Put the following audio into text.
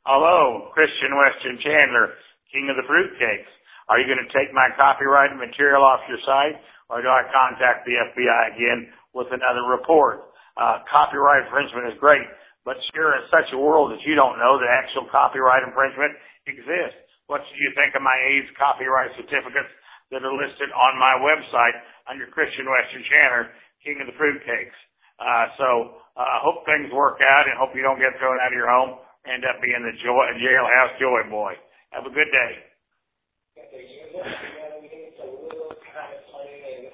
Hello, Christian Weston Chandler, King of the Fruitcakes. Are you going to take my copyrighted material off your site, or do I contact the FBI again with another report? Copyright infringement is great, but you're in such a world that you don't know that actual copyright infringement exists. What do you think of my AIDS copyright certificates that are listed on my website under Christian Weston Chandler, King of the Fruitcakes? I hope things work out and hope you don't get thrown out of your home, end up being the jailhouse joy boy. Have a good day.